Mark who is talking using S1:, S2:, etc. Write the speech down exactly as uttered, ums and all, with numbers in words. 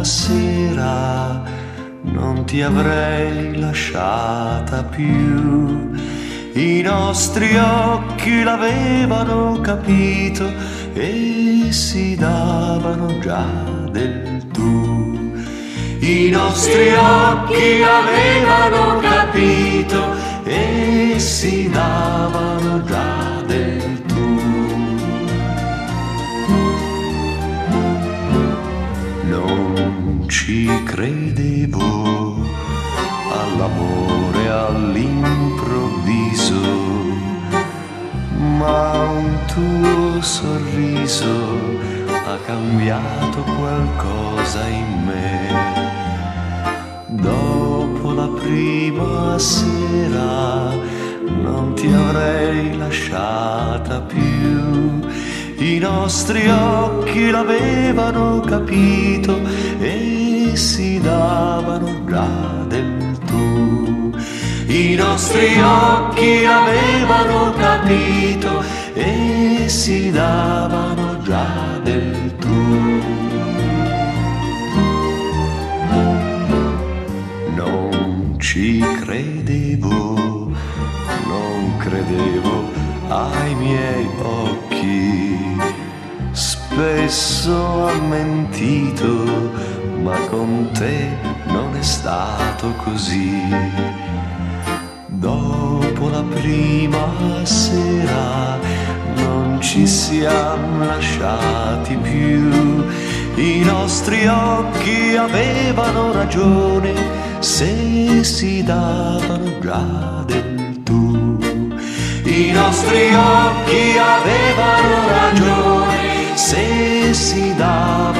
S1: sera non ti avrei lasciata più. I nostri occhi l'avevano capito e si davano già del tu. I nostri occhi avevano capito e si davano già del tu. Non ci credevo all'amore all'improvviso, ma un tuo sorriso ha cambiato qualcosa in me. Dopo la prima sera non ti avrei lasciata più. I nostri occhi l'avevano capito e si davano già del tu. I nostri occhi avevano capito e si davano già del tu. Non ci credevo, non credevo ai miei occhi. Spesso ho mentito, ma con te non è stato così. Dopo la prima sera non ci siamo lasciati più. I nostri occhi avevano ragione se si davano già del tu. I nostri occhi avevano ragione se si davano